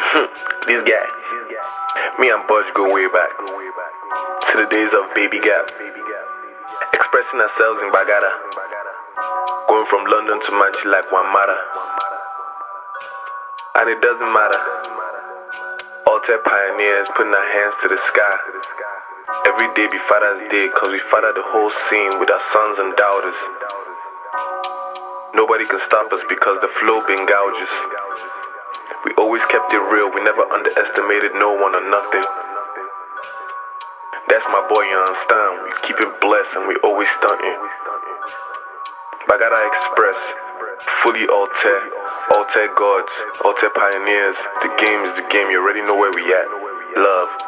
This guy. Me and Budge go way back to the days of Baby Gap, expressing ourselves in Bagada, going from London to Manchi like Wamara. And it doesn't matter. Alter pioneers putting our hands to the sky. Every day be Father's Day, cause we father the whole scene with our sons and daughters. Nobody can stop us because the flow been gouges. We always kept it real, we never underestimated no one or nothing. That's my boy, you understand? We keep it blessed and we always stunting. Bagada Express, fully alter gods, alter pioneers. The game is the game, you already know where we at. Love.